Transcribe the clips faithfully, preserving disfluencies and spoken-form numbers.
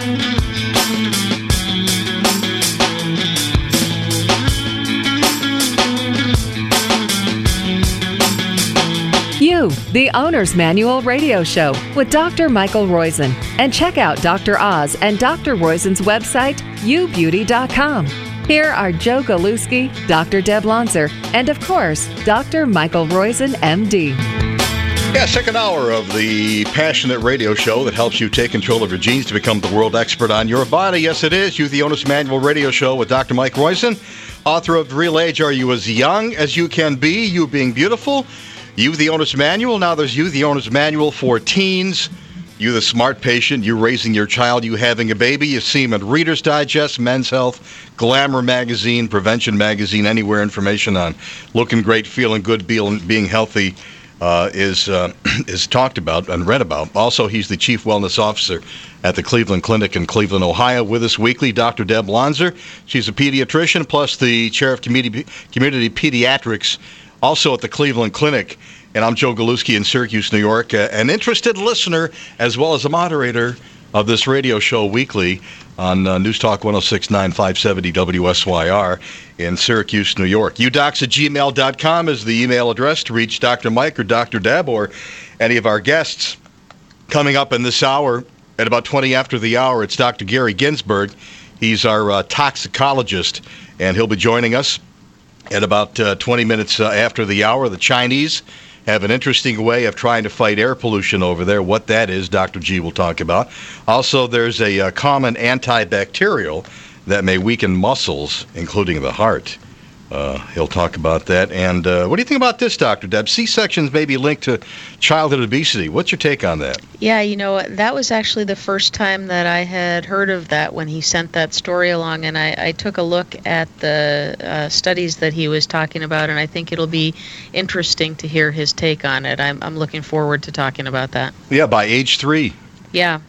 You, the Owner's Manual Radio Show with Doctor Michael Roizen. And check out Doctor Oz and Doctor Roizen's website, you beauty dot com. Here are Joe Galuski, Doctor Deb Lonzer, and of course, Doctor Michael Roizen, M D. Yeah, second hour of the passionate radio show that helps you take control of your genes to become the world expert on your body. Yes, it is. You, the Owner's Manual Radio Show with Doctor Mike Roizen, author of Real Age, Are You As Young As You Can Be? You Being Beautiful. You, the Owner's Manual. Now there's You, the Owner's Manual for Teens. You, the Smart Patient. You raising your child. You having a baby. You see them at Reader's Digest, Men's Health, Glamour Magazine, Prevention Magazine, anywhere information on looking great, feeling good, being healthy uh, is uh, is talked about and read about. Also, he's the Chief Wellness Officer at the Cleveland Clinic in Cleveland, Ohio. With us weekly, Doctor Deb Lonzer. She's a pediatrician, plus the Chair of Community, Community Pediatrics, also at the Cleveland Clinic. And I'm Joe Galuski in Syracuse, New York, uh, an interested listener as well as a moderator of this radio show weekly on uh, News Talk one oh six point nine, five seventy W S Y R in Syracuse, New York. u docs at gmail dot com is the email address to reach Doctor Mike or Doctor Deb or any of our guests. Coming up in this hour, at about twenty after the hour, it's Doctor Gary Ginsberg. He's our uh, toxicologist, and he'll be joining us at about uh, twenty minutes uh, after the hour. The Chinese have an interesting way of trying to fight air pollution over there. What that is, Doctor G will talk about. Also, there's a uh, common antibacterial that may weaken muscles, including the heart. Uh, he'll talk about that. And uh, what do you think about this, Doctor Deb? C-sections may be linked to childhood obesity. What's your take on that? Yeah, you know, that was actually the first time that I had heard of that when he sent that story along, and I, I took a look at the uh, studies that he was talking about, and I think it'll be interesting to hear his take on it. I'm, I'm looking forward to talking about that. Yeah, by age three. Yeah.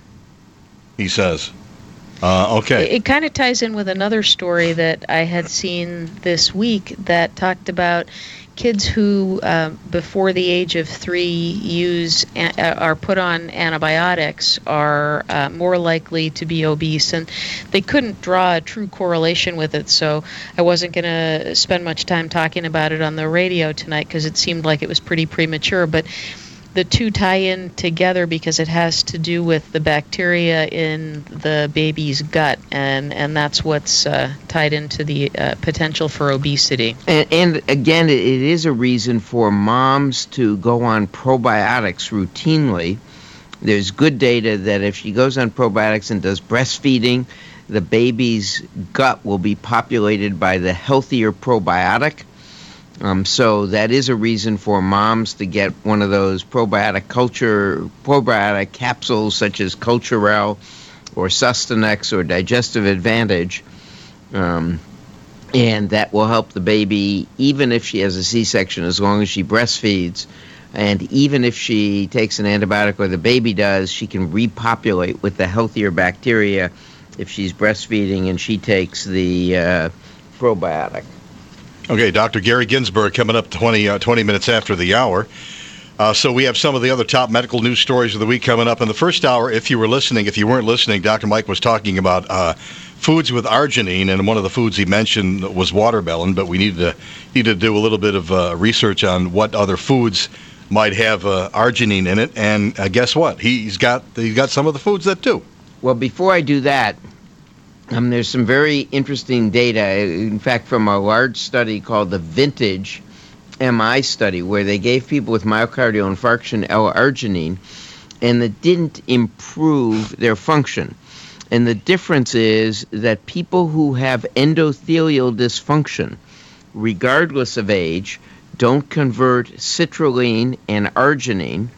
He says. Uh, okay. It, it kind of ties in with another story that I had seen this week that talked about kids who, uh, before the age of three, use uh, are put on antibiotics are uh, more likely to be obese, and they couldn't draw a true correlation with it. So I wasn't going to spend much time talking about it on the radio tonight because it seemed like it was pretty premature, but the two tie in together because it has to do with the bacteria in the baby's gut, and, and that's what's uh, tied into the uh, potential for obesity. And, and again, it is a reason for moms to go on probiotics routinely. There's good data that if she goes on probiotics and does breastfeeding, the baby's gut will be populated by the healthier probiotic. Um, so that is a reason for moms to get one of those probiotic culture probiotic capsules such as Culturelle or Sustanex or Digestive Advantage, um, and that will help the baby even if she has a C-section, as long as she breastfeeds, and even if she takes an antibiotic or the baby does, she can repopulate with the healthier bacteria if she's breastfeeding and she takes the uh, probiotic. Okay, Doctor Gary Ginsberg coming up twenty, uh, twenty minutes after the hour. Uh, so we have some of the other top medical news stories of the week coming up. In the first hour, if you were listening, if you weren't listening, Doctor Mike was talking about uh, foods with arginine, and one of the foods he mentioned was watermelon, but we needed to, needed to do a little bit of uh, research on what other foods might have uh, arginine in it, and uh, guess what? He's got, he's got some of the foods that do. Well, before I do that, Um, there's some very interesting data, in fact, from a large study called the Vintage M I study, where they gave people with myocardial infarction L-arginine, and it didn't improve their function. And the difference is that people who have endothelial dysfunction, regardless of age, don't convert citrulline and arginine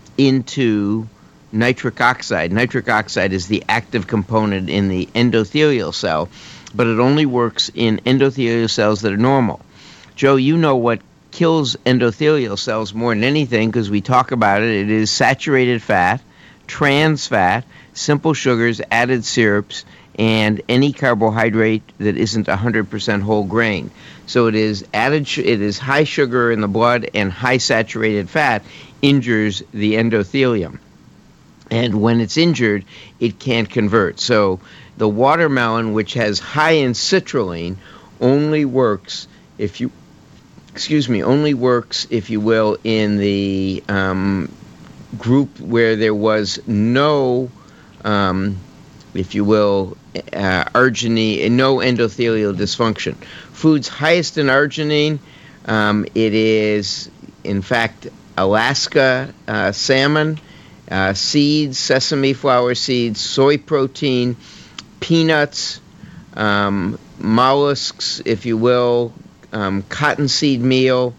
into nitric oxide. Nitric oxide is the active component in the endothelial cell, but it only works in endothelial cells that are normal. Joe, you know what kills endothelial cells more than anything because we talk about it. It is saturated fat, trans fat, simple sugars, added syrups, and any carbohydrate that isn't one hundred percent whole grain. So it is added. It is high sugar in the blood, and high saturated fat injures the endothelium. And when it's injured, it can't convert. So the watermelon, which has high in citrulline, only works if you, excuse me, only works, if you will, in the um, group where there was no, um, if you will, uh, arginine, no endothelial dysfunction. Foods highest in arginine, um, it is, in fact, Alaska uh, salmon, uh, seeds, sesame flower seeds, soy protein, peanuts, um, mollusks, if you will, um, cottonseed meal,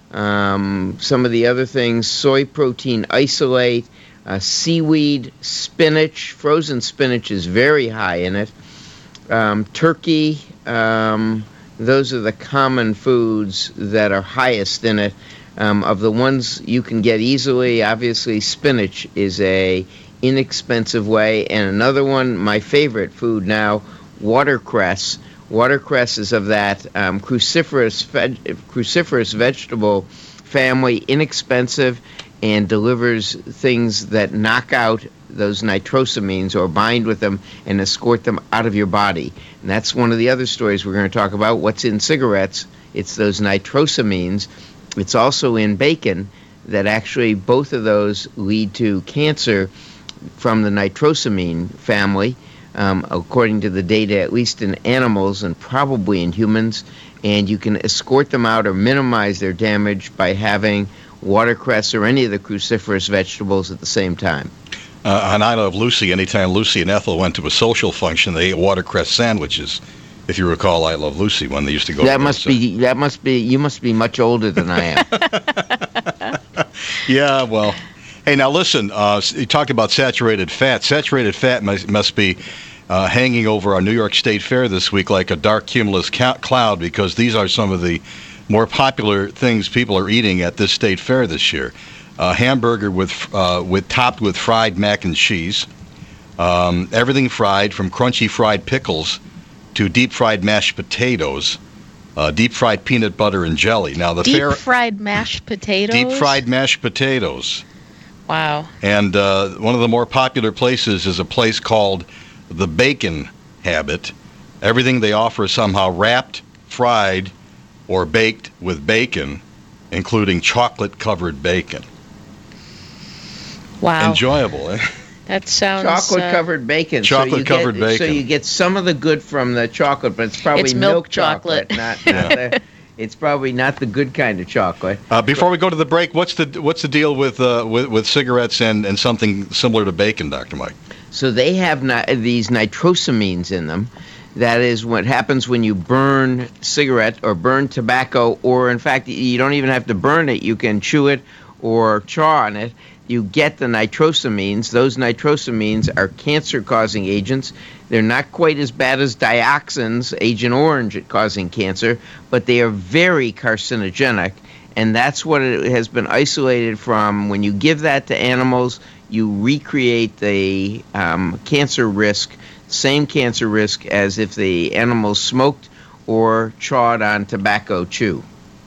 um, some of the other things, soy protein isolate, uh, seaweed, spinach. Frozen spinach is very high in it. Um, turkey, um, those are the common foods that are highest in it. Um, of the ones you can get easily, obviously spinach is a inexpensive way. And another one, my favorite food now, watercress. Watercress is of that um, cruciferous, veg- cruciferous vegetable family, inexpensive, and delivers things that knock out those nitrosamines or bind with them and escort them out of your body. And that's one of the other stories we're going to talk about. What's in cigarettes? It's those nitrosamines. It's also in bacon that actually both of those lead to cancer from the nitrosamine family, um, according to the data, at least in animals and probably in humans. And you can escort them out or minimize their damage by having watercress or any of the cruciferous vegetables at the same time. Uh, on I Love Lucy, anytime Lucy and Ethel went to a social function, they ate watercress sandwiches. If you recall, I Love Lucy, when they used to go. That to must those, be. That must be. You must be much older than I am. Yeah. Well. Hey, now listen. Uh, you talked about saturated fat. Saturated fat must, must be uh, hanging over our New York State Fair this week like a dark cumulus ca- cloud, because these are some of the more popular things people are eating at this state fair this year. Uh, hamburger with uh, with topped with fried mac and cheese. Um, everything fried, from crunchy fried pickles to deep fried mashed potatoes, uh, deep fried peanut butter and jelly. Now the deep fair, fried mashed potatoes. deep fried mashed potatoes. Wow. And uh, one of the more popular places is a place called the Bacon Habit. Everything they offer is somehow wrapped, fried, or baked with bacon, including chocolate-covered bacon. Wow. Enjoyable, eh? That sounds Chocolate-covered uh, bacon. Chocolate-covered so you get, bacon. So you get some of the good from the chocolate, but it's probably It's milk chocolate. not, not the, it's probably not the good kind of chocolate. Uh, before we go to the break, what's the what's the deal with uh, with, with cigarettes and, and something similar to bacon, Doctor Mike? So they have ni- these nitrosamines in them. That is what happens when you burn cigarette or burn tobacco, or in fact, you don't even have to burn it. You can chew it or chaw on it. You get the nitrosamines. Those nitrosamines are cancer-causing agents. They're not quite as bad as dioxins, Agent Orange, at causing cancer, but they are very carcinogenic, and that's what it has been isolated from. When you give that to animals, you recreate the um, cancer risk, same cancer risk as if the animals smoked or chawed on tobacco chew.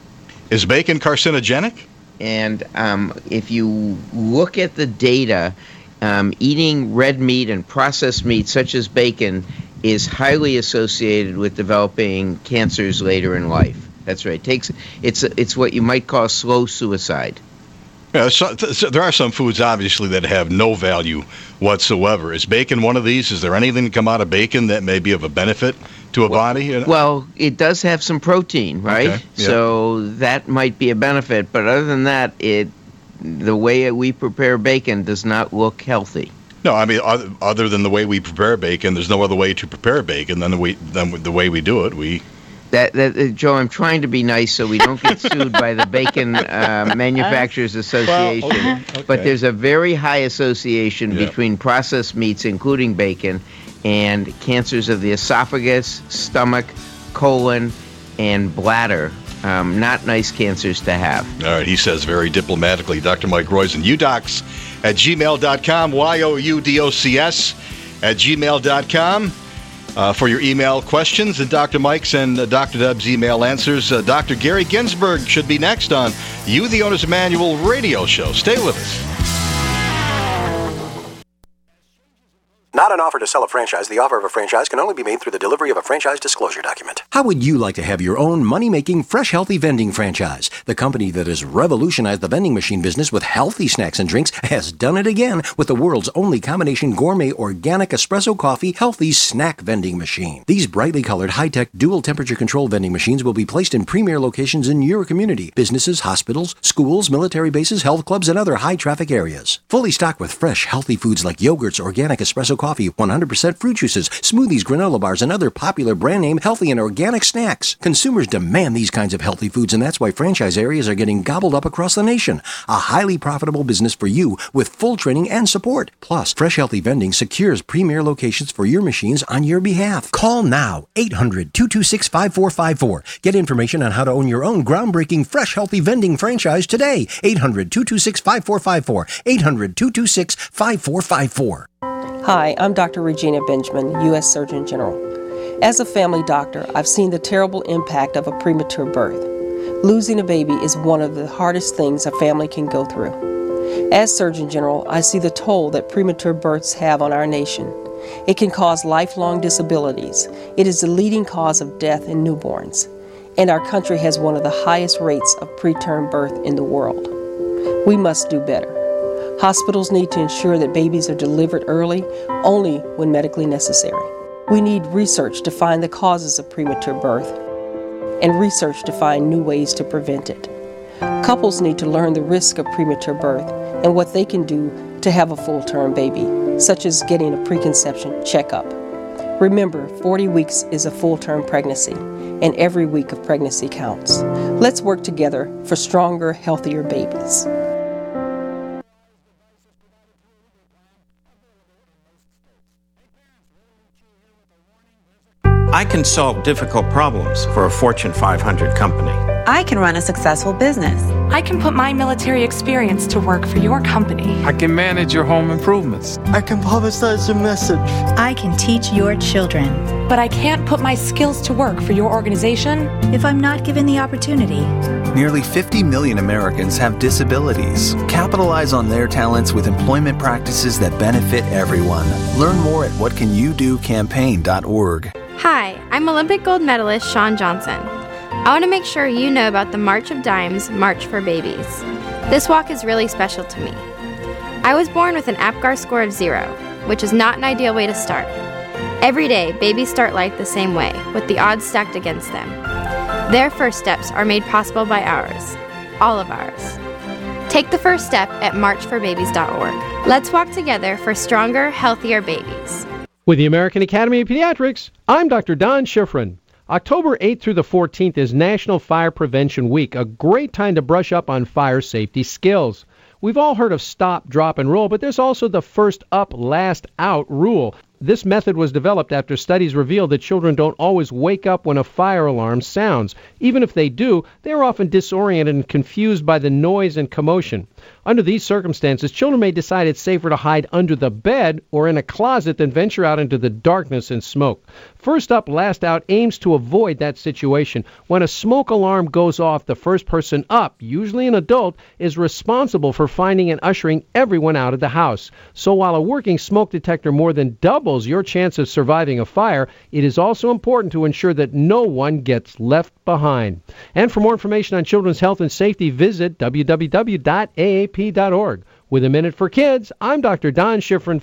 Is bacon carcinogenic? And um, if you look at the data, um, eating red meat and processed meat such as bacon is highly associated with developing cancers later in life. That's right. It takes it's it's what you might call slow suicide. Yeah, so, so there are some foods, obviously, that have no value whatsoever. Is bacon one of these? Is there anything that come out of bacon that may be of a benefit to a well, body? Well, it does have some protein, right? Okay, yeah. So that might be a benefit. But other than that, it the way we prepare bacon does not look healthy. No, I mean, other, other than the way we prepare bacon, there's no other way to prepare bacon than the way, than the way we do it. We That, that uh, Joe, I'm trying to be nice so we don't get sued by the Bacon uh, Manufacturers Association. Well, okay, okay. But there's a very high association Yeah. between processed meats, including bacon, and cancers of the esophagus, stomach, colon, and bladder. Um, not nice cancers to have. All right, he says very diplomatically, Doctor Mike Roizen, U docs at gmail dot com, Y O U D O C S at gmail dot com. Uh, for your email questions and Doctor Mike's and uh, Doctor Deb's email answers. Uh, Doctor Gary Ginsberg should be next on You, the Owner's Manual radio show. Stay with us. Not an offer to sell a franchise. The offer of a franchise can only be made through the delivery of a franchise disclosure document. How would you like to have your own money-making, fresh, healthy vending franchise? The company that has revolutionized the vending machine business with healthy snacks and drinks has done it again with the world's only combination gourmet organic espresso coffee healthy snack vending machine. These brightly colored, high-tech, dual temperature control vending machines will be placed in premier locations in your community. Businesses, hospitals, schools, military bases, health clubs, and other high-traffic areas. Fully stocked with fresh, healthy foods like yogurts, organic espresso coffee, one hundred percent fruit juices, smoothies, granola bars, and other popular brand name healthy and organic snacks. Consumers demand these kinds of healthy foods, and that's why franchise areas are getting gobbled up across the nation. A highly profitable business for you with full training and support. Plus, Fresh Healthy Vending secures premier locations for your machines on your behalf. Call now, eight hundred, two two six, five four five four. Get information on how to own your own groundbreaking Fresh Healthy Vending franchise today. eight hundred, two two six, five four five four. eight hundred, two two six, five four five four. Hi, I'm Doctor Regina Benjamin, U S Surgeon General. As a family doctor, I've seen the terrible impact of a premature birth. Losing a baby is one of the hardest things a family can go through. As Surgeon General, I see the toll that premature births have on our nation. It can cause lifelong disabilities. It is the leading cause of death in newborns. And our country has one of the highest rates of preterm birth in the world. We must do better. Hospitals need to ensure that babies are delivered early, only when medically necessary. We need research to find the causes of premature birth and research to find new ways to prevent it. Couples need to learn the risk of premature birth and what they can do to have a full-term baby, such as getting a preconception checkup. Remember, forty weeks is a full-term pregnancy, and every week of pregnancy counts. Let's work together for stronger, healthier babies. I can solve difficult problems for a Fortune five hundred company. I can run a successful business. I can put my military experience to work for your company. I can manage your home improvements. I can publicize your message. I can teach your children. But I can't put my skills to work for your organization if I'm not given the opportunity. Nearly fifty million Americans have disabilities. Capitalize on their talents with employment practices that benefit everyone. Learn more at what can you do campaign dot org. Hi, I'm Olympic gold medalist Shawn Johnson. I want to make sure you know about the March of Dimes March for Babies. This walk is really special to me. I was born with an APGAR score of zero, which is not an ideal way to start. Every day, babies start life the same way, with the odds stacked against them. Their first steps are made possible by ours, all of ours. Take the first step at march for babies dot org. Let's walk together for stronger, healthier babies. With the American Academy of Pediatrics, I'm Doctor Don Schifrin. October eighth through the fourteenth is National Fire Prevention Week, a great time to brush up on fire safety skills. We've all heard of stop, drop, and roll, but there's also the first up, last out rule. This method was developed after studies revealed that children don't always wake up when a fire alarm sounds. Even if they do, they are often disoriented and confused by the noise and commotion. Under these circumstances, children may decide it's safer to hide under the bed or in a closet than venture out into the darkness and smoke. First up, last out aims to avoid that situation. When a smoke alarm goes off, the first person up, usually an adult, is responsible for finding and ushering everyone out of the house. So while a working smoke detector more than doubles your chance of surviving a fire, it is also important to ensure that no one gets left behind. And for more information on children's health and safety, visit w w w dot a a p dot org. With a Minute for Kids, I'm Doctor Don Schifrin.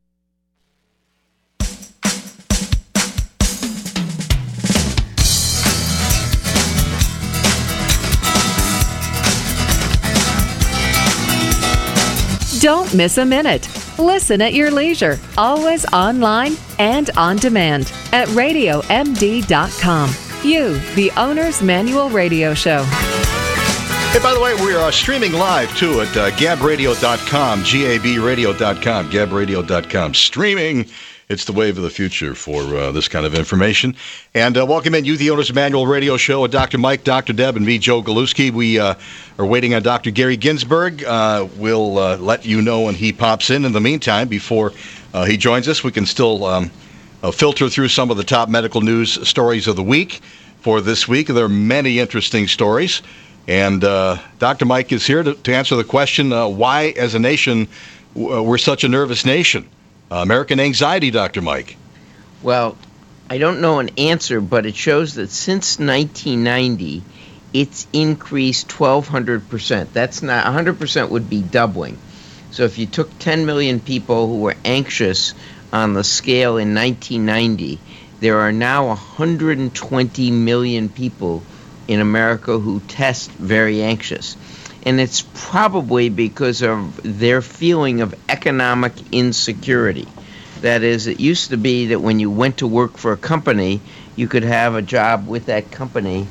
Don't miss a minute. Listen at your leisure, always online and on demand at radio m d dot com. You, the Owner's Manual Radio Show. Hey, by the way, we're uh, streaming live, too, at uh, gab radio dot com, G A B radio dot com, gab radio dot com. Streaming. It's the wave of the future for uh, this kind of information. And uh, welcome in you, the Owner's Manual Radio Show with Doctor Mike, Doctor Deb, and me, Joe Galuski. We uh, are waiting on Doctor Gary Ginsberg. Uh, we'll uh, let you know when he pops in. In the meantime, before uh, he joins us, we can still um, uh, filter through some of the top medical news stories of the week for this week. There are many interesting stories. And uh, Doctor Mike is here to, to answer the question, uh, why, as a nation, w- we're such a nervous nation. uh, American anxiety, Doctor Mike? Well, I don't know an answer, but it shows that since nineteen ninety, it's increased twelve hundred percent. That's not, one hundred percent would be doubling. So if you took ten million people who were anxious on the scale in nineteen ninety, there are now one hundred twenty million people in America who test very anxious. And it's probably because of their feeling of economic insecurity. That is, it used to be that when you went to work for a company, you could have a job with that company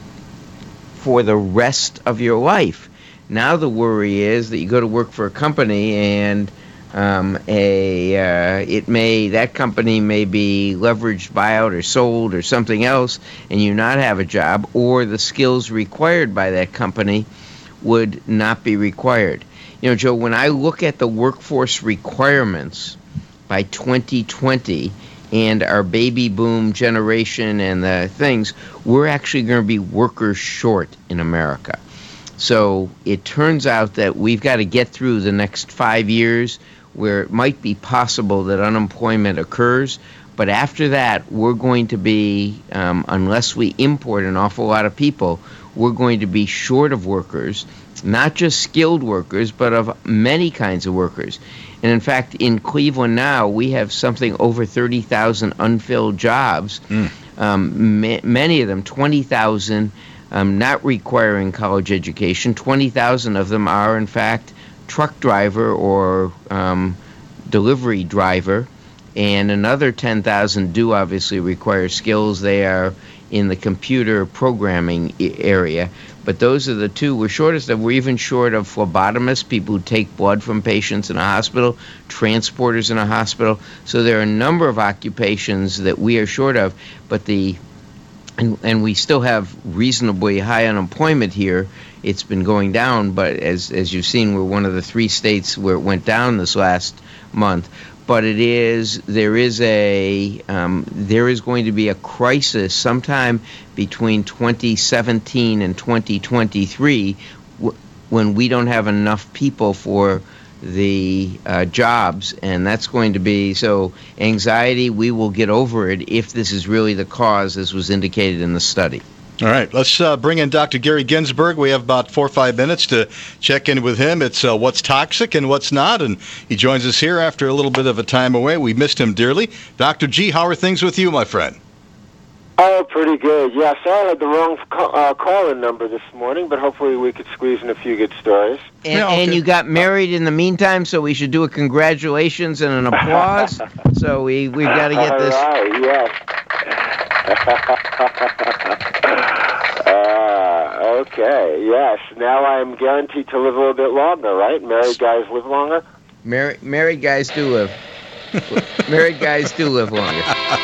for the rest of your life. Now the worry is that you go to work for a company and um, a uh, it may that company may be leveraged, buyout, or sold, or something else, and you not have a job, or the skills required by that company would not be required. You know, Joe, when I look at the workforce requirements by twenty twenty and our baby boom generation and the things, we're actually going to be workers short in America. So it turns out that we've got to get through the next five years where it might be possible that unemployment occurs. But after that, we're going to be, um, unless we import an awful lot of people, we're going to be short of workers, not just skilled workers, but of many kinds of workers. And in fact, in Cleveland now, we have something over thirty thousand unfilled jobs, mm. um, ma- many of them, twenty thousand, um, not requiring college education. twenty thousand of them are, in fact, truck driver or um, delivery driver, and another ten thousand do obviously require skills. They are in the computer programming area. But those are the two we're shortest of. We're even short of phlebotomists, people who take blood from patients in a hospital, transporters in a hospital. So there are a number of occupations that we are short of. But the and, and we still have reasonably high unemployment here. It's been going down, but as as you've seen, we're one of the three states where it went down this last month. But it is there is a um, there is going to be a crisis sometime between twenty seventeen and twenty twenty-three w- when we don't have enough people for the uh, jobs, and that's going to be so anxiety. We will get over it if this is really the cause, as was indicated in the study. All right, let's uh, bring in Doctor Gary Ginsberg. We have about four or five minutes to check in with him. It's uh, what's toxic and what's not, and he joins us here after a little bit of a time away. We missed him dearly. Doctor G, how are things with you, my friend? Oh, pretty good. Yeah, sorry I had the wrong call, uh, call-in number this morning, but hopefully we could squeeze in a few good stories. And, yeah, okay. and you got married in the meantime, so we should do a congratulations and an applause. So we, we've got to get this... All right, yes. uh, okay, yes. Now I'm guaranteed to live a little bit longer, right? Married guys live longer? Mar- married guys do live. Married guys do live longer.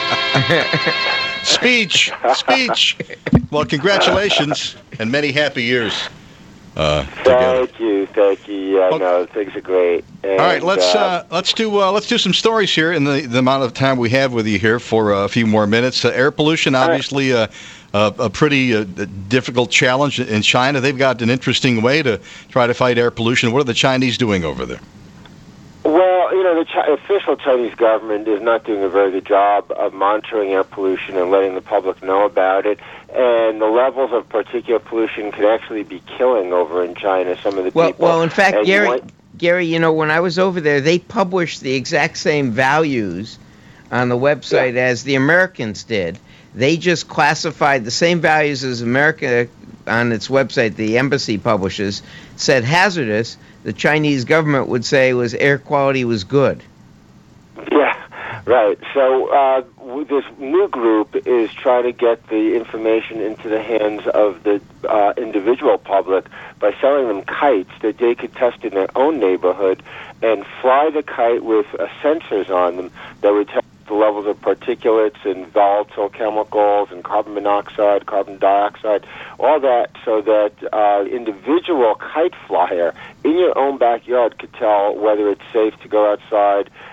Speech, speech. Well, congratulations and many happy years. Uh, thank you, thank you. Yeah, well, no, things are great. And, all right, let's uh, uh, let's do uh, let's do some stories here in the, the amount of time we have with you here for uh, a few more minutes. Uh, air pollution, obviously, right. uh, a, a pretty uh, difficult challenge in China. They've got an interesting way to try to fight air pollution. What are the Chinese doing over there? Well, you know, the Chi- official Chinese government is not doing a very good job of monitoring air pollution and letting the public know about it. And the levels of particulate pollution could actually be killing over in China some of the well, people. Well, in fact, and Gary, you might- Gary, you know, when I was over there, they published the exact same values on the website yeah. as the Americans did. They just classified the same values as America on its website, the embassy publishes, said hazardous. The Chinese government would say was air quality was good. Yeah, right. So uh, this new group is trying to get the information into the hands of the uh, individual public by selling them kites that they could test in their own neighborhood and fly the kite with uh, sensors on them that would test the levels of particulates and volatile chemicals and carbon monoxide, carbon dioxide, all that, so that uh, individual kite flyer in your own backyard could tell whether it's safe to go outside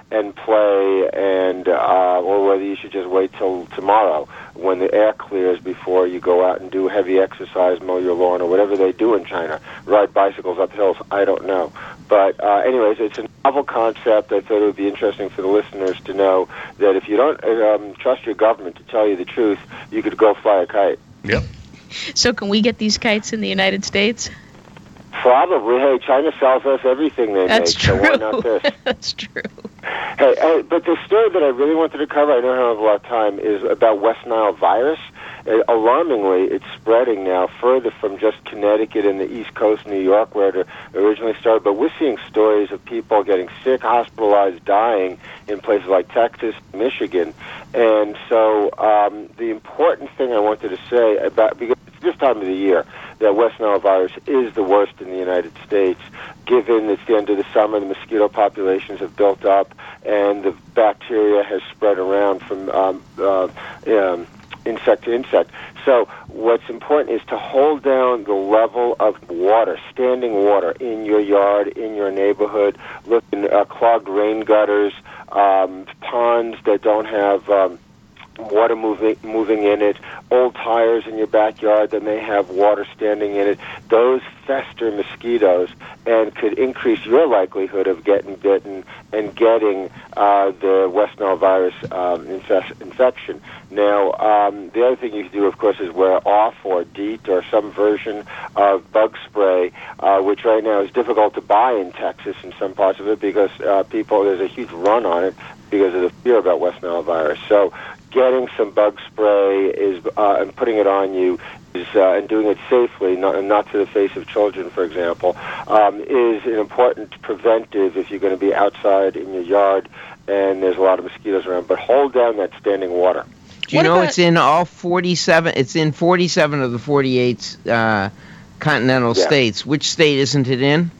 and play, and uh, or whether you should just wait till tomorrow when the air clears before you go out and do heavy exercise, mow your lawn, or whatever they do in China, ride bicycles up hills. I don't know. But uh, anyways, it's a novel concept. I thought it would be interesting for the listeners to know that if you don't um, trust your government to tell you the truth, you could go fly a kite. Yep. So can we get these kites in the United States? Probably. Hey, China sells us everything they That's make, true. so why not this? That's true. Hey, hey, but the story that I really wanted to cover, I don't have a lot of time, is about West Nile virus. Uh, alarmingly, it's spreading now further from just Connecticut and the East Coast, New York, where it originally started. But we're seeing stories of people getting sick, hospitalized, dying in places like Texas, Michigan. And so um, the important thing I wanted to say about, because it's this time of the year, that West Nile virus is the worst in the United States, given it's the end of the summer, the mosquito populations have built up, and the bacteria has spread around from um, uh, um, insect to insect. So what's important is to hold down the level of water, standing water, in your yard, in your neighborhood, look in uh, clogged rain gutters, um, ponds that don't have um, water moving moving in it, old tires in your backyard that may have water standing in it. Those fester mosquitoes and could increase your likelihood of getting bitten and getting uh, the West Nile virus um, infest- infection. Now, um, the other thing you can do, of course, is wear off or DEET or some version of bug spray, uh, which right now is difficult to buy in Texas in some parts of it because uh, people, there's a huge run on it because of the fear about West Nile virus. So getting some bug spray is uh, and putting it on you is uh, and doing it safely, not, not to the face of children, for example, um, is an important preventive if you're going to be outside in your yard and there's a lot of mosquitoes around. But hold down that standing water. Do you what know about, it's in all forty-seven? It's in forty-seven of the forty-eight uh, continental yeah. states. Which state isn't it in?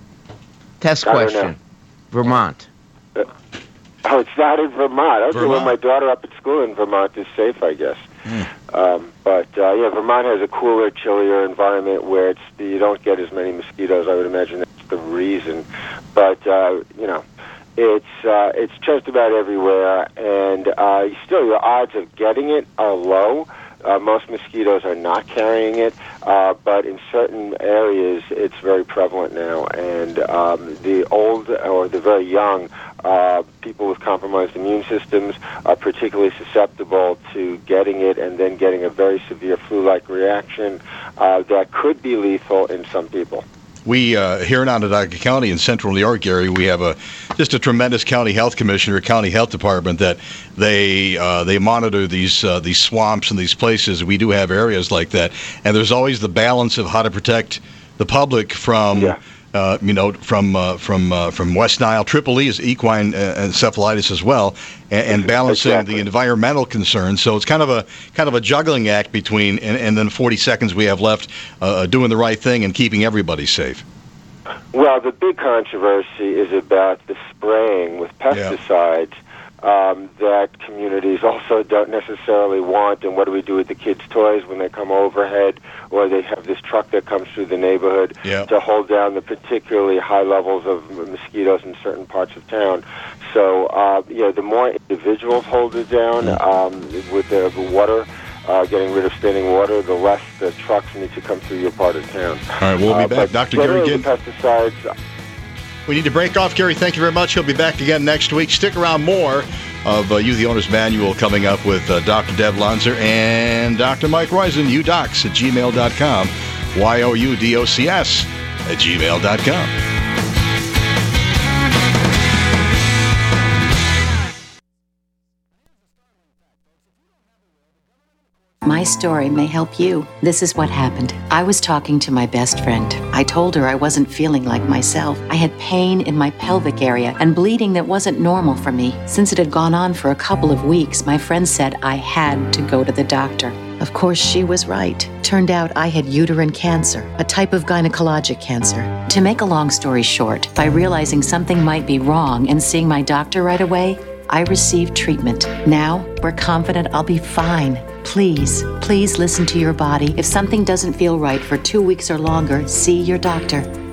Test question. Vermont. Uh, oh, it's not in Vermont. Okay, Vermont. Well, my daughter up at school in Vermont is safe, I guess. Mm. Um, but uh, yeah, Vermont has a cooler, chillier environment where it's you don't get as many mosquitoes. I would imagine that's the reason. But uh, you know. It's uh, it's just about everywhere, and uh, still your odds of getting it are low. Uh, most mosquitoes are not carrying it, uh, but in certain areas it's very prevalent now. And um, the old or the very young, uh, people with compromised immune systems are particularly susceptible to getting it and then getting a very severe flu-like reaction uh, that could be lethal in some people. We, uh, here in Onondaga County in central New York area, we have a just a tremendous county health commissioner, county health department that they uh, they monitor these uh, these swamps and these places. We do have areas like that, and there's always the balance of how to protect the public from yeah. uh, you know from uh, from uh, from West Nile. Triple E is equine uh, encephalitis as well, and, and balancing exactly. the environmental concerns. So it's kind of a kind of a juggling act between, and, and then forty seconds we have left, uh, doing the right thing and keeping everybody safe. Well, the big controversy is about the spraying with pesticides yeah. um, that communities also don't necessarily want, and what do we do with the kids' toys when they come overhead, or they have this truck that comes through the neighborhood yeah. to hold down the particularly high levels of mosquitoes in certain parts of town. So, uh, you know, the more individuals hold it down um, with the water, Uh, getting rid of standing water, the less the trucks need to come through your part of town. All right, we'll be uh, back. Doctor Gary Ginn. Pesticides. We need to break off. Gary, thank you very much. He'll be back again next week. Stick around. More of uh, You, the Owner's Manual, coming up with uh, Doctor Deb Lonzer and Doctor Mike Roizen, u docs at gmail dot com, Y O U D O C S at gmail dot com. My story may help you. This is what happened. I was talking to my best friend. I told her I wasn't feeling like myself. I had pain in my pelvic area and bleeding that wasn't normal for me. Since it had gone on for a couple of weeks, my friend said I had to go to the doctor. Of course, she was right. Turned out I had uterine cancer, a type of gynecologic cancer. To make a long story short, by realizing something might be wrong and seeing my doctor right away, I received treatment. Now, we're confident I'll be fine. Please, please listen to your body. If something doesn't feel right for two weeks or longer, see your doctor.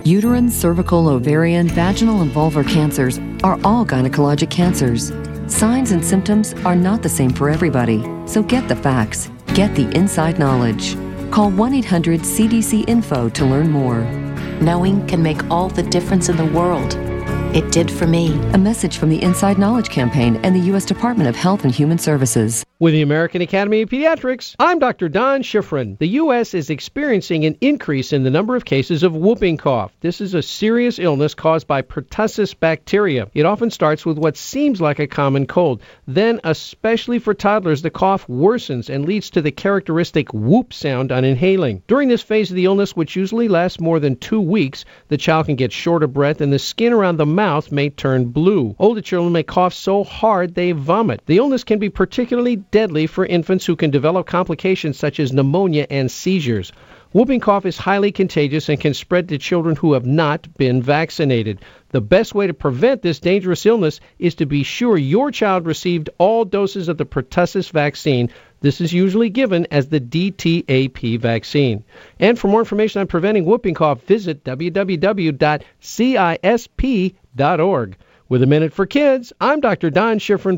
Uterine, cervical, ovarian, vaginal, and vulvar cancers are all gynecologic cancers. Signs and symptoms are not the same for everybody, so get the facts. Get the inside knowledge. Call one eight hundred C D C info to learn more. Knowing can make all the difference in the world. It did for me. A message from the Inside Knowledge Campaign and the U S Department of Health and Human Services. With the American Academy of Pediatrics, I'm Doctor Don Schifrin. The U S is experiencing an increase in the number of cases of whooping cough. This is a serious illness caused by pertussis bacteria. It often starts with what seems like a common cold. Then, especially for toddlers, the cough worsens and leads to the characteristic whoop sound on inhaling. During this phase of the illness, which usually lasts more than two weeks, the child can get short of breath and the skin around the mouth may turn blue. Older children may cough so hard they vomit. The illness can be particularly deadly for infants who can develop complications such as pneumonia and seizures. Whooping cough is highly contagious and can spread to children who have not been vaccinated. The best way to prevent this dangerous illness is to be sure your child received all doses of the pertussis vaccine. This is usually given as the D T A P vaccine. And for more information on preventing whooping cough, visit w w w dot cisp dot org. With a Minute for Kids, I'm Doctor Don Schifrin.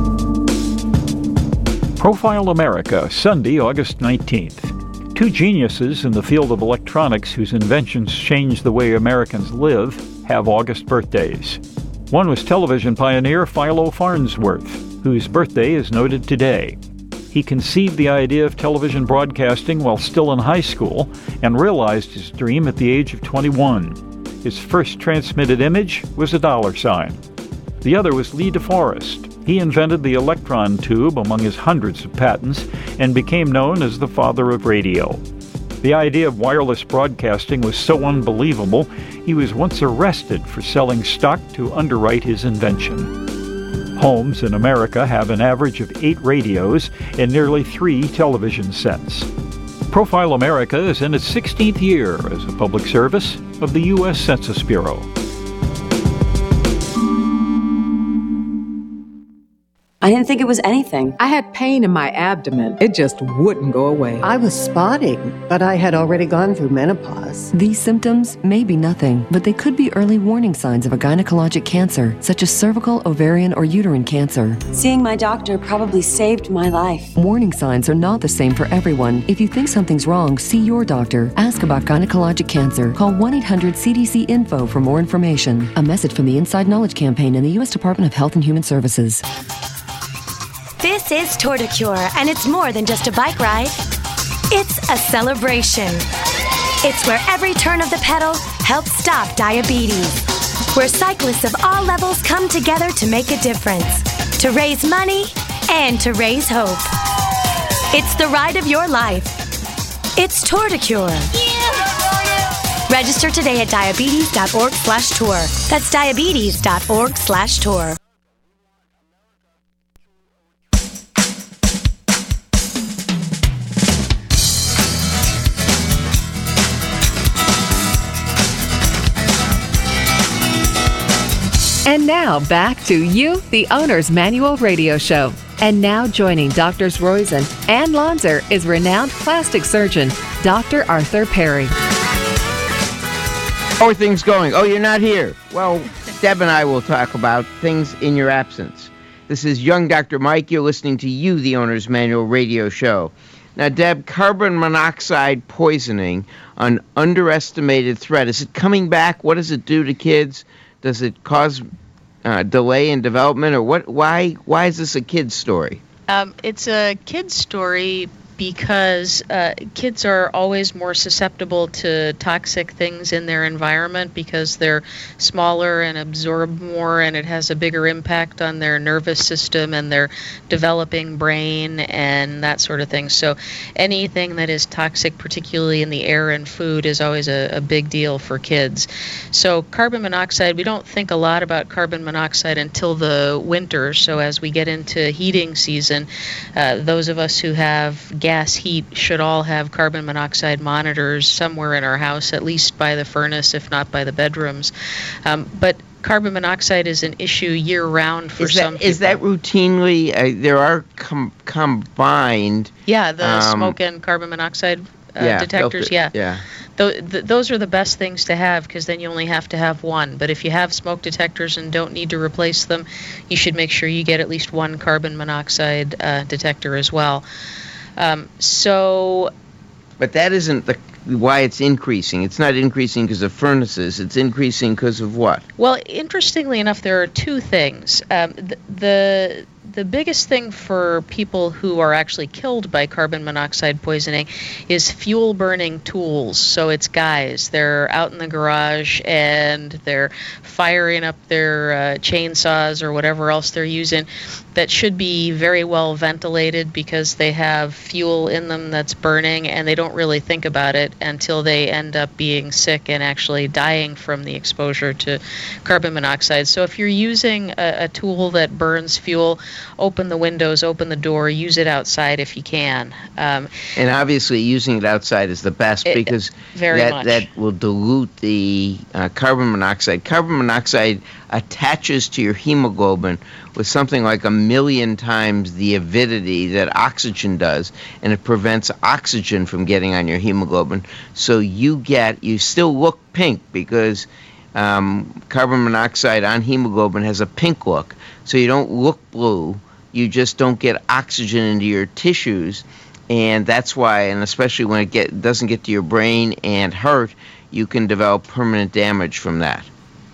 Profile America, Sunday, August nineteenth. Two geniuses in the field of electronics whose inventions changed the way Americans live have August birthdays. One was television pioneer Philo Farnsworth, whose birthday is noted today. He conceived the idea of television broadcasting while still in high school and realized his dream at the age of twenty-one. His first transmitted image was a dollar sign. The other was Lee DeForest. He invented the electron tube among his hundreds of patents and became known as the father of radio. The idea of wireless broadcasting was so unbelievable, he was once arrested for selling stock to underwrite his invention. Homes in America have an average of eight radios and nearly three television sets. Profile America is in its sixteenth year as a public service of the U S Census Bureau. I didn't think it was anything. I had pain in my abdomen. It just wouldn't go away. I was spotting, but I had already gone through menopause. These symptoms may be nothing, but they could be early warning signs of a gynecologic cancer, such as cervical, ovarian, or uterine cancer. Seeing my doctor probably saved my life. Warning signs are not the same for everyone. If you think something's wrong, see your doctor. Ask about gynecologic cancer. Call one eight hundred C D C info for more information. A message from the Inside Knowledge Campaign and the U S Department of Health and Human Services. This is Tour de Cure, and it's more than just a bike ride. It's a celebration. It's where every turn of the pedal helps stop diabetes. Where cyclists of all levels come together to make a difference. To raise money and to raise hope. It's the ride of your life. It's Tour de Cure. Yeah. Register today at diabetes.org slash tour. That's diabetes.org slash tour. And now back to You, the Owner's Manual Radio Show. And now joining Doctors Roizen and Lonzer is renowned plastic surgeon, Doctor Arthur Perry. How are things going? Oh, you're not here. Well, Deb and I will talk about things in your absence. This is Young Doctor Mike. You're listening to You, the Owner's Manual Radio Show. Now, Deb, carbon monoxide poisoning, an underestimated threat. Is it coming back? What does it do to kids? Does it cause uh, delay in development, or what? Why? Why is this a kid's story? Um, it's a kid's story because uh, kids are always more susceptible to toxic things in their environment because they're smaller and absorb more, and it has a bigger impact on their nervous system and their developing brain and that sort of thing. So anything that is toxic, particularly in the air and food, is always a, a big deal for kids. So carbon monoxide, we don't think a lot about carbon monoxide until the winter. So as we get into heating season, uh, those of us who have gas heat should all have carbon monoxide monitors somewhere in our house, at least by the furnace, if not by the bedrooms. Um, but carbon monoxide is an issue year-round for is that, some people. Is that routinely, uh, there are com- combined... Yeah, the um, smoke and carbon monoxide uh, yeah, detectors. filter. Yeah. Yeah. Th- th- those are the best things to have because then you only have to have one. But if you have smoke detectors and don't need to replace them, you should make sure you get at least one carbon monoxide uh, detector as well. Um, so. But that isn't the why it's increasing. It's not increasing because of furnaces. It's increasing because of what? Well, interestingly enough, there are two things. Um, the, the the biggest thing for people who are actually killed by carbon monoxide poisoning is fuel burning tools. So it's guys, they're out in the garage and they're firing up their uh, chainsaws or whatever else they're using that should be very well ventilated because they have fuel in them that's burning, and they don't really think about it until they end up being sick and actually dying from the exposure to carbon monoxide. So if you're using a, a tool that burns fuel, open the windows, open the door, use it outside if you can. Um, and obviously using it outside is the best it, because very that, much. that will dilute the uh, carbon monoxide. Carbon monoxide attaches to your hemoglobin with something like a million times the avidity that oxygen does, and it prevents oxygen from getting on your hemoglobin. So you get, you still look pink because um, carbon monoxide on hemoglobin has a pink look. So you don't look blue, you just don't get oxygen into your tissues, and that's why, and especially when it get, doesn't get to your brain and heart, you can develop permanent damage from that.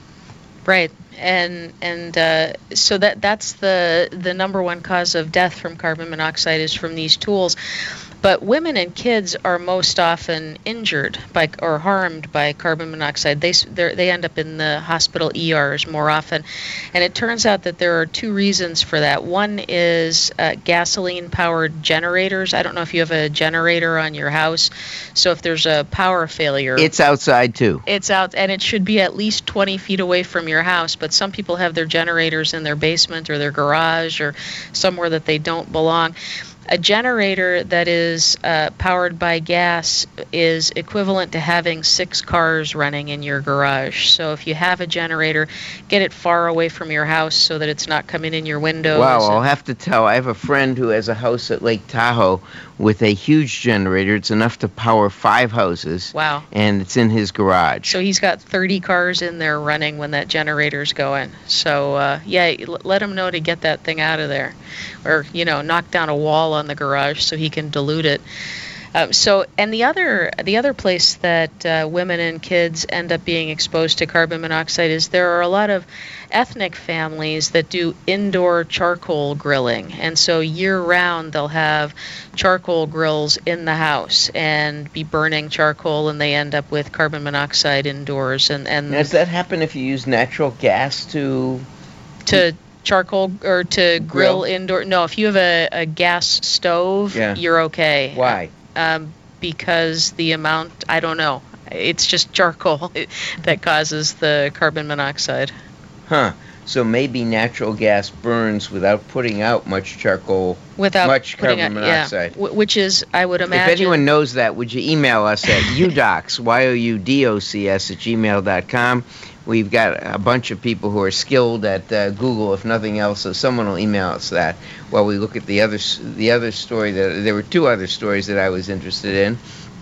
Right. And and uh, so that that's the the number one cause of death from carbon monoxide is from these tools. But women and kids are most often injured by or harmed by carbon monoxide. They they end up in the hospital E Rs more often, and it turns out that there are two reasons for that. One is uh, gasoline-powered generators. I don't know if you have a generator on your house, so if there's a power failure, it's outside too. It's out, and it should be at least twenty feet away from your house. But some people have their generators in their basement or their garage or somewhere that they don't belong. A generator that is uh, powered by gas is equivalent to having six cars running in your garage. So if you have a generator, get it far away from your house so that it's not coming in your windows. Wow, I'll have to tell. I have a friend who has a house at Lake Tahoe with a huge generator. It's enough to power five houses. Wow. And it's in his garage. So he's got thirty cars in there running when that generator's going. So, uh, yeah, let him know to get that thing out of there. Or, you know, knock down a wall on the garage so he can dilute it. Um, so, and the other the other place that uh, women and kids end up being exposed to carbon monoxide is there are a lot of ethnic families that do indoor charcoal grilling, and so year-round they'll have charcoal grills in the house and be burning charcoal, and they end up with carbon monoxide indoors. And, and now, does that happen if you use natural gas to to charcoal or to grill, grill indoor? No, if you have a, a gas stove, yeah. you're okay. Why? Um, because the amount, I don't know. It's just charcoal that causes the carbon monoxide. Huh. So maybe natural gas burns without putting out much charcoal, without much putting carbon out, monoxide. Yeah. Which is, I would imagine. If anyone knows that, would you email us at udocs, Y O U D O C S, at gmail dot com. We've got a bunch of people who are skilled at uh, Google, if nothing else, so someone will email us that while we look at the other the other story. That there were two other stories that I was interested in.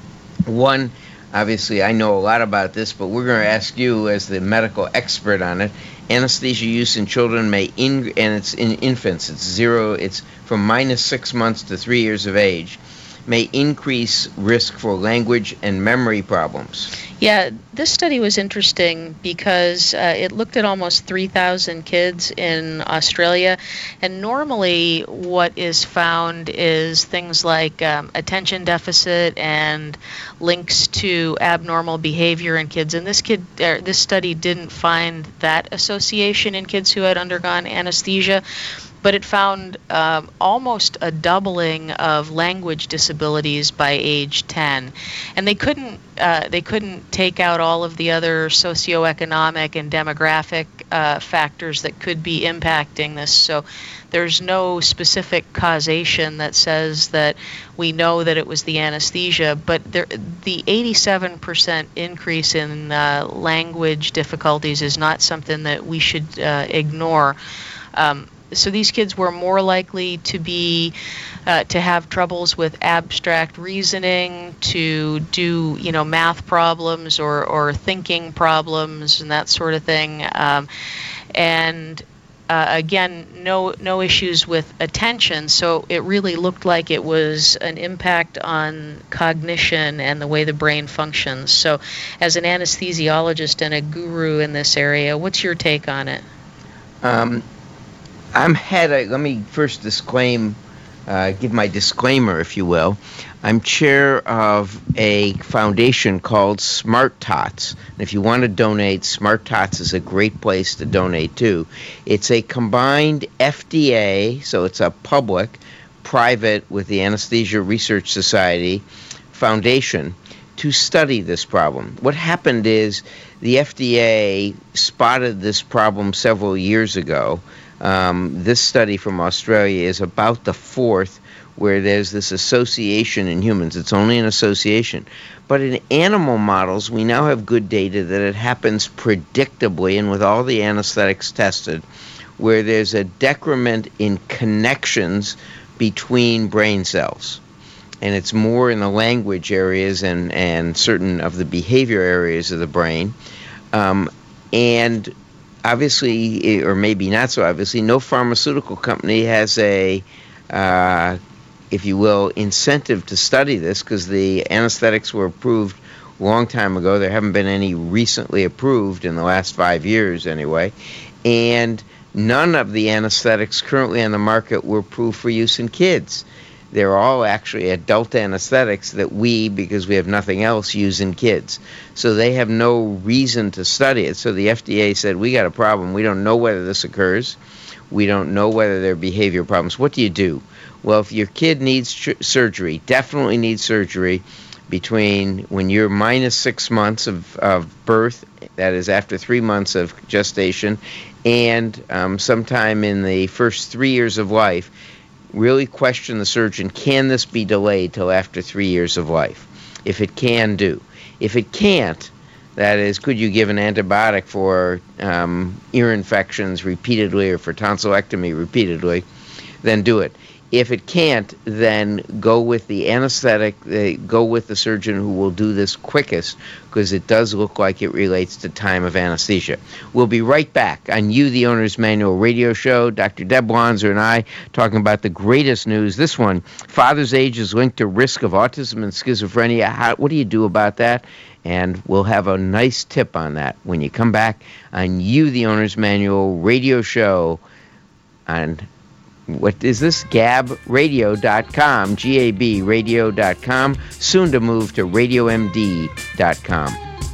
One, obviously, I know a lot about this, but we're going to ask you as the medical expert on it. Anesthesia use in children may, in, and it's in infants, it's zero, it's from minus six months to three years of age, may increase risk for language and memory problems. Yeah, this study was interesting because uh, it looked at almost three thousand kids in Australia, and normally what is found is things like um, attention deficit and links to abnormal behavior in kids. And this kid, er, this study didn't find that association in kids who had undergone anesthesia. But it found um, almost a doubling of language disabilities by age ten, and they couldn't uh, they couldn't take out all of the other socioeconomic and demographic uh, factors that could be impacting this. So there's no specific causation that says that we know that it was the anesthesia, but there, the eighty-seven percent increase in uh, language difficulties is not something that we should uh, ignore. Um, so these kids were more likely to be uh, to have troubles with abstract reasoning, to do you know math problems or or thinking problems and that sort of thing, um, and uh, again, no no issues with attention. So it really looked like it was an impact on cognition and the way the brain functions. So, as an anesthesiologist and a guru in this area, what's your take on it? Um, I'm head. of- Let me first disclaim, uh, give my disclaimer, if you will. I'm chair of a foundation called Smart Tots. And if you want to donate, Smart Tots is a great place to donate to. It's a combined F D A, so it's a public, private with the Anesthesia Research Society Foundation to study this problem. What happened is the F D A spotted this problem several years ago. Um, this study from Australia is about the fourth where there's this association in humans. It's only an association. But in animal models, we now have good data that it happens predictably and with all the anesthetics tested, where there's a decrement in connections between brain cells. And it's more in the language areas and, and certain of the behavior areas of the brain. Um, and obviously, or maybe not so obviously, no pharmaceutical company has a, uh, if you will, incentive to study this because the anesthetics were approved a long time ago. There haven't been any recently approved in the last five years anyway. And none of the anesthetics currently on the market were approved for use in kids. They're all actually adult anesthetics that we, because we have nothing else, use in kids. So they have no reason to study it. So the F D A said, we got a problem. We don't know whether this occurs. We don't know whether there are behavior problems. What do you do? Well, if your kid needs tr- surgery, definitely needs surgery between when you're minus six months of, of birth, that is after three months of gestation, and um, sometime in the first three years of life, really question the surgeon, can this be delayed till after three years of life? If it can, do. If it can't, that is, could you give an antibiotic for um, ear infections repeatedly or for tonsillectomy repeatedly, then do it. If it can't, then go with the anesthetic, uh, go with the surgeon who will do this quickest, because it does look like it relates to time of anesthesia. We'll be right back on You, the Owner's Manual radio show. Doctor Deb Wanzer and I talking about the greatest news. This one, father's age is linked to risk of autism and schizophrenia. How, what do you do about that? And we'll have a nice tip on that when you come back on You, the Owner's Manual radio show on what is this? gab radio dot com, G A B radio dot com, soon to move to radio M D dot com.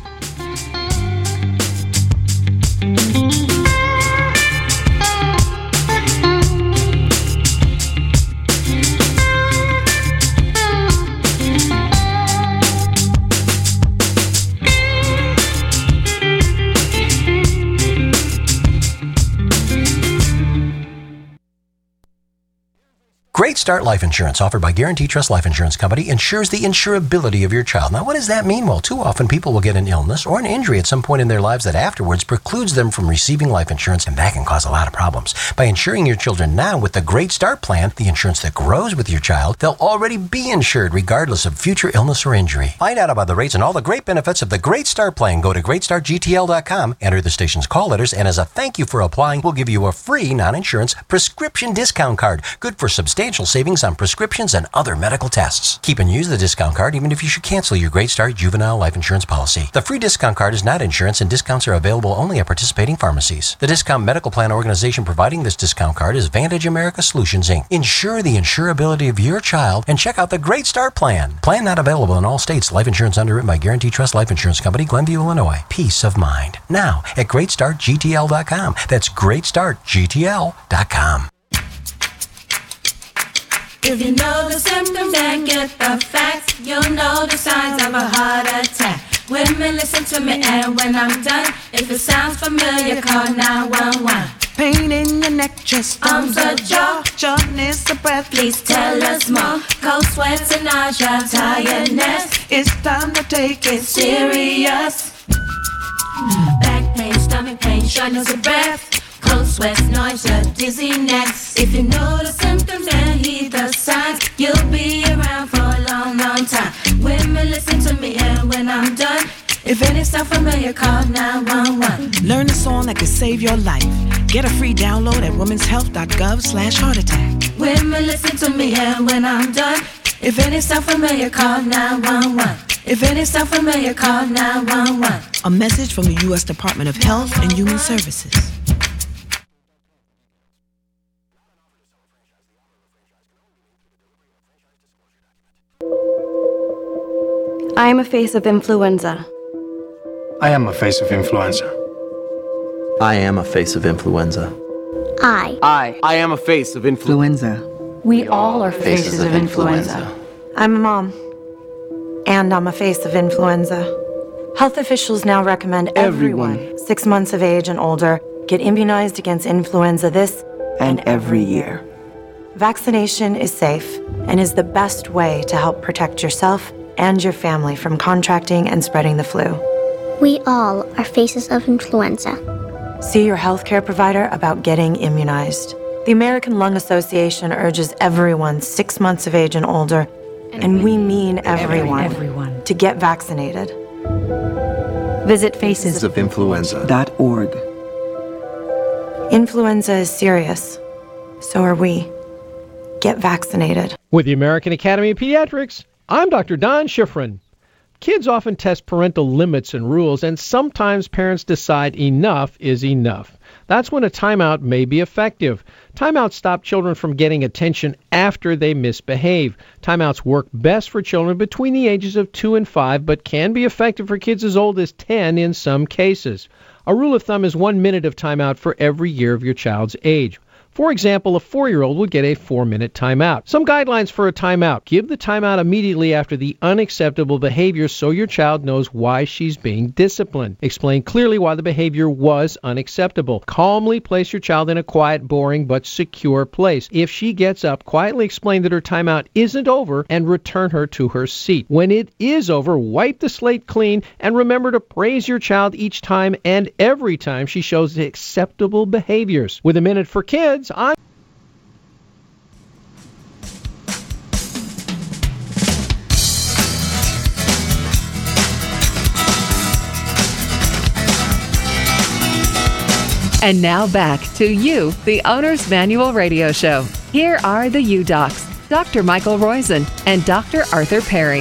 Great Start Life Insurance, offered by Guarantee Trust Life Insurance Company, ensures the insurability of your child. Now, what does that mean? Well, too often people will get an illness or an injury at some point in their lives that afterwards precludes them from receiving life insurance, and that can cause a lot of problems. By insuring your children now with the Great Start Plan, the insurance that grows with your child, they'll already be insured regardless of future illness or injury. Find out about the rates and all the great benefits of the Great Start Plan. Go to great start G T L dot com, enter the station's call letters, and as a thank you for applying, we'll give you a free non-insurance prescription discount card, good for substantial savings on prescriptions and other medical tests. Keep and use the discount card even if you should cancel your Great Start juvenile life insurance policy. The free discount card is not insurance, and discounts are available only at participating pharmacies. The discount medical plan organization providing this discount card is Vantage America Solutions, Incorporated. Ensure the insurability of your child and check out the Great Start Plan. Plan not available in all states. Life insurance underwritten by Guarantee Trust Life Insurance Company, Glenview, Illinois. Peace of mind. Now at great start G T L dot com. That's great start G T L dot com. If you know the symptoms and get the facts, you'll know the signs of a heart attack. Women, listen to me, and when I'm done, if it sounds familiar, call nine one one. Pain in your neck, chest, arms or jaw, shortness of breath, please tell us more. Cold sweats and nausea, tiredness, it's time to take it serious. Back pain, stomach pain, shortness of breath, cold sweats, nausea, dizziness. If you know the symptoms and heed the signs, you'll be around for a long, long time. Women, listen to me, and when I'm done, if any sound familiar, call nine one one. Learn a song that could save your life. Get a free download at womens health dot gov slash heart attack. Women, listen to me, and when I'm done, if any sound familiar, call nine one one. If any sound familiar, call nine one one. A message from the U S Department of Health and Human Services. I am a face of influenza. I am a face of influenza. I am a face of influenza. I. I. I am a face of influenza. We all are faces of influenza. I'm a mom. And I'm a face of influenza. Health officials now recommend everyone, everyone six months of age and older get immunized against influenza this and every year. Vaccination is safe and is the best way to help protect yourself and your family from contracting and spreading the flu. We all are faces of influenza. See your healthcare provider about getting immunized. The American Lung Association urges everyone six months of age and older, and, and we mean everyone, everyone, to get vaccinated. Visit faces of influenza dot org. Influenza is serious. So are we. Get vaccinated. With the American Academy of Pediatrics, I'm Doctor Don Schifrin. Kids often test parental limits and rules, and sometimes parents decide enough is enough. That's when a timeout may be effective. Timeouts stop children from getting attention after they misbehave. Timeouts work best for children between the ages of two and five, but can be effective for kids as old as ten in some cases. A rule of thumb is one minute of timeout for every year of your child's age. For example, a four-year-old will get a four-minute timeout. Some guidelines for a timeout. Give the timeout immediately after the unacceptable behavior so your child knows why she's being disciplined. Explain clearly why the behavior was unacceptable. Calmly place your child in a quiet, boring, but secure place. If she gets up, quietly explain that her timeout isn't over and return her to her seat. When it is over, wipe the slate clean and remember to praise your child each time and every time she shows acceptable behaviors. With a minute for kids, I'm And now back to You, the Owner's Manual Radio Show. Here are the U-Docs, Doctor Michael Roizen and Doctor Arthur Perry.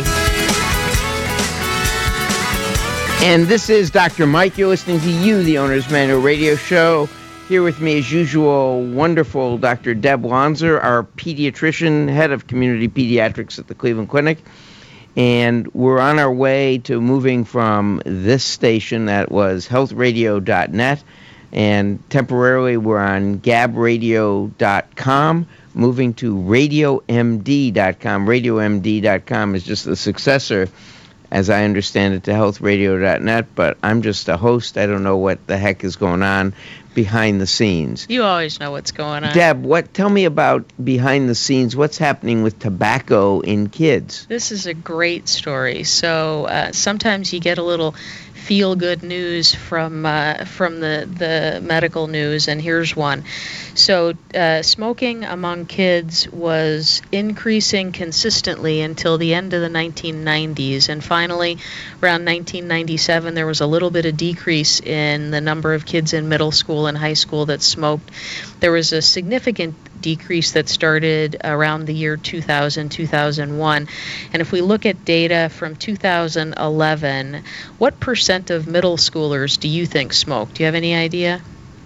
And this is Doctor Mike. You're listening to You, the Owner's Manual Radio Show. Here with me, as usual, wonderful Doctor Deb Wanzer, our pediatrician, head of community pediatrics at the Cleveland Clinic. And we're on our way to moving from this station that was health radio dot net, and temporarily we're on gab radio dot com, moving to radio m d dot com. radio m d dot com is just the successor, as I understand it, to health radio dot net, but I'm just a host. I don't know what the heck is going on behind the scenes. You always know what's going on. Deb, what? Tell me about behind the scenes. What's happening with tobacco in kids? This is a great story. So uh, sometimes you get a little feel-good news from uh, from the, the medical news, and here's one. So uh, smoking among kids was increasing consistently until the end of the nineteen nineties, and finally around nineteen ninety-seven there was a little bit of decrease in the number of kids in middle school and high school that smoked. There was a significant decrease that started around the year two thousand, two thousand one. And if we look at data from two thousand eleven, what percent of middle schoolers do you think smoke? Do you have any idea?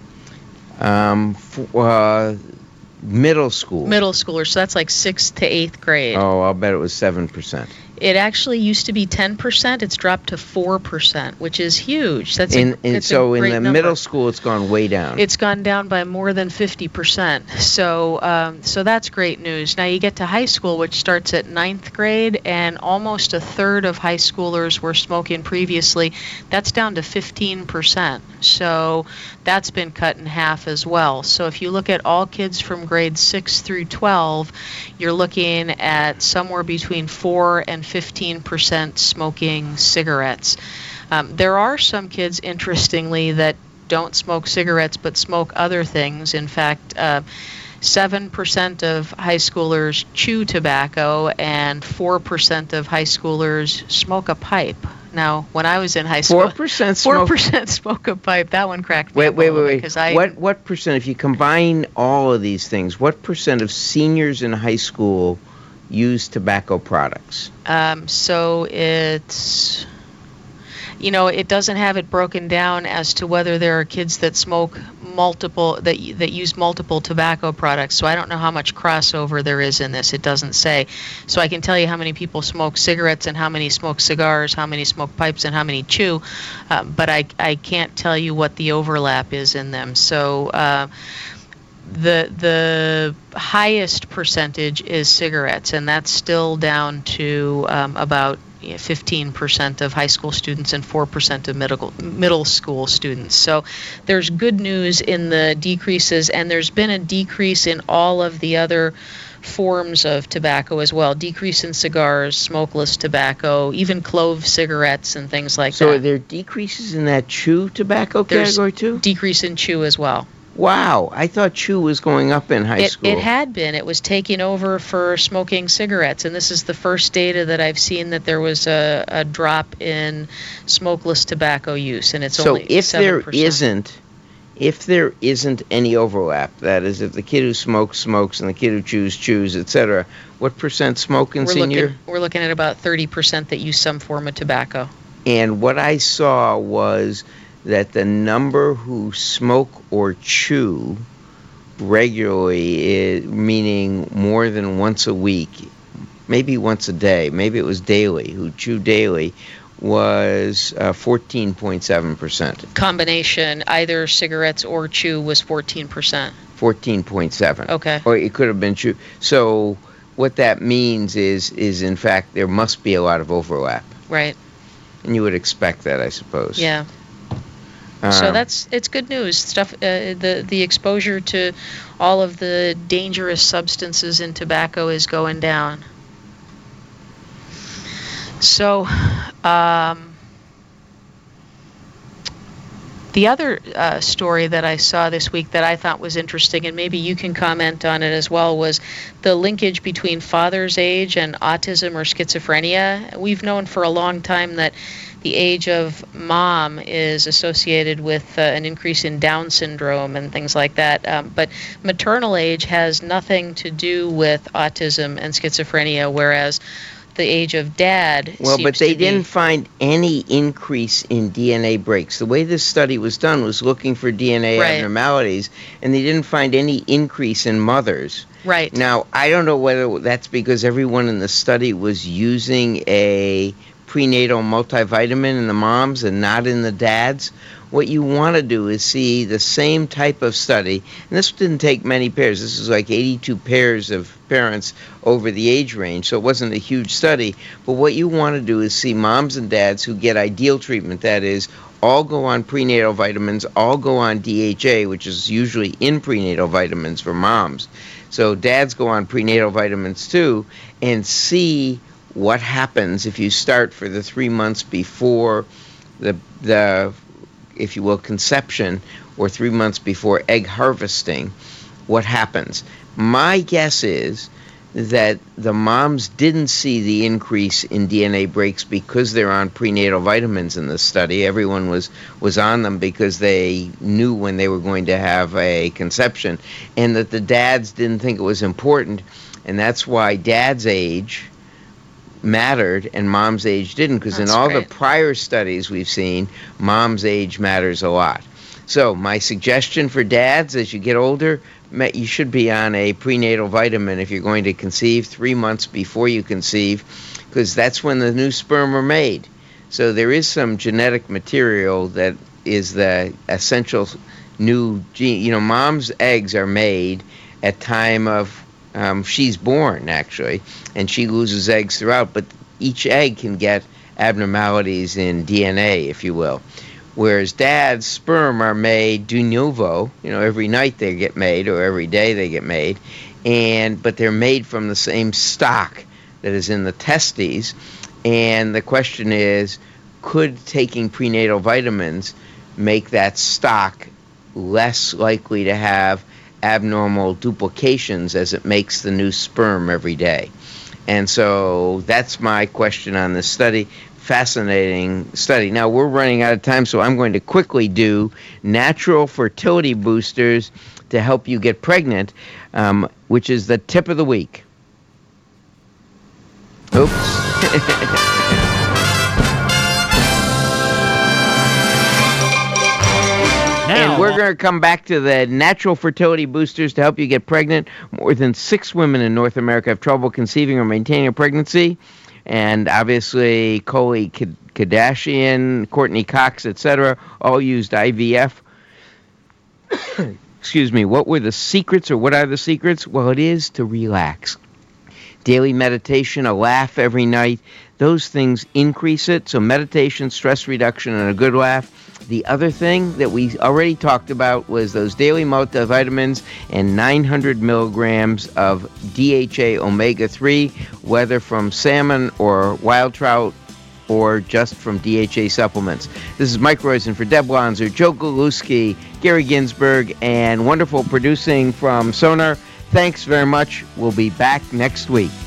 Um, for, uh, middle school. Middle schoolers, so that's like sixth to eighth grade. Oh, I'll bet it was seven percent. It actually used to be ten percent. It's dropped to four percent, which is huge. That's in, a, in, that's so a great in the number. Middle school, it's gone way down. It's gone down by more than fifty percent. So, um, so that's great news. Now you get to high school, which starts at ninth grade, and almost a third of high schoolers were smoking previously. That's down to fifteen percent. So that's been cut in half as well. So if you look at all kids from grades six through twelve, you're looking at somewhere between four and fifteen percent smoking cigarettes. Um, there are some kids, interestingly, that don't smoke cigarettes but smoke other things. In fact, uh, seven percent of high schoolers chew tobacco and four percent of high schoolers smoke a pipe. Now, when I was in high school, four percent smoke. four percent smoke a pipe. That one cracked me wait, up wait, a little wait, bit. wait. I, what, what percent, if you combine all of these things, what percent of seniors in high school use tobacco products? Um, so it's, you know, it doesn't have it broken down as to whether there are kids that smoke multiple, that that use multiple tobacco products. So I don't know how much crossover there is in this. It doesn't say. So I can tell you how many people smoke cigarettes and how many smoke cigars, how many smoke pipes and how many chew, um, but I, I can't tell you what the overlap is in them. So uh, the the highest percentage is cigarettes, and that's still down to um, about fifteen percent of high school students and four percent of middle middle school students. So there's good news in the decreases, and there's been a decrease in all of the other forms of tobacco as well. Decrease in cigars, smokeless tobacco, even clove cigarettes and things like so that. So are there decreases in that chew tobacco there's category too? Decrease in chew as well. Wow, I thought chew was going up in high it, school. It had been. It was taking over for smoking cigarettes, and this is the first data that I've seen that there was a, a drop in smokeless tobacco use, and it's so only if seven percent. there isn't, if there isn't any overlap, that is, if the kid who smokes smokes and the kid who chews chews, et cetera, what percent smoke in we're senior? Looking, we're looking at about thirty percent that use some form of tobacco. And what I saw was that the number who smoke or chew regularly, is, meaning more than once a week, maybe once a day, maybe it was daily, who chew daily, was uh, fourteen point seven percent. Combination, either cigarettes or chew, was fourteen percent. fourteen point seven. Okay. Or it could have been chew. So what that means is, is in fact, there must be a lot of overlap. Right. And you would expect that, I suppose. Yeah. Um, so that's it's good news. Stuff uh, the the exposure to all of the dangerous substances in tobacco is going down. So, um, the other uh, story that I saw this week that I thought was interesting, and maybe you can comment on it as well, was the linkage between father's age and autism or schizophrenia. We've known for a long time that the age of mom is associated with uh, an increase in Down syndrome and things like that. Um, but maternal age has nothing to do with autism and schizophrenia, whereas the age of dad well, seems but they to be didn't find any increase in D N A breaks. The way this study was done was looking for D N A Right. abnormalities, and they didn't find any increase in mothers. Right. Now, I don't know whether that's because everyone in the study was using a prenatal multivitamin in the moms and not in the dads. What you want to do is see the same type of study, and this didn't take many pairs. This is like eighty-two pairs of parents over the age range, so it wasn't a huge study. But what you want to do is see moms and dads who get ideal treatment, that is, all go on prenatal vitamins, all go on D H A, which is usually in prenatal vitamins for moms. So dads go on prenatal vitamins too, and see what happens if you start for the three months before the the if you will, conception, or three months before egg harvesting, what happens. My guess is that the moms didn't see the increase in D N A breaks because they're on prenatal vitamins in this study. Everyone was, was on them because they knew when they were going to have a conception, and that the dads didn't think it was important, and that's why dad's age mattered and mom's age didn't, because in all great. the prior studies we've seen, mom's age matters a lot. So my suggestion for dads as you get older, you should be on a prenatal vitamin if you're going to conceive three months before you conceive, because that's when the new sperm are made. So there is some genetic material that is the essential new gene. You know, mom's eggs are made at time of Um, she's born, actually, and she loses eggs throughout, but each egg can get abnormalities in D N A, if you will. Whereas dad's sperm are made de novo, you know, every night they get made, or every day they get made, and but they're made from the same stock that is in the testes, and the question is, could taking prenatal vitamins make that stock less likely to have abnormal duplications as it makes the new sperm every day. And so that's my question on this study. Fascinating study. Now, we're running out of time, so I'm going to quickly do natural fertility boosters to help you get pregnant, um, which is the tip of the week. Oops. And we're going to come back to the natural fertility boosters to help you get pregnant. More than six women in North America have trouble conceiving or maintaining a pregnancy. And obviously, Khloe Kardashian, Courtney Cox, et cetera, all used I V F. Excuse me. What were the secrets, or what are the secrets? Well, it is to relax. Daily meditation, a laugh every night, those things increase it. So meditation, stress reduction, and a good laugh. The other thing that we already talked about was those daily multivitamins and nine hundred milligrams of D H A omega three, whether from salmon or wild trout or just from D H A supplements. This is Mike Roizen for Deb Lonzer, Joe Galuski, Gary Ginsberg, and wonderful producing from Sonar. Thanks very much. We'll be back next week.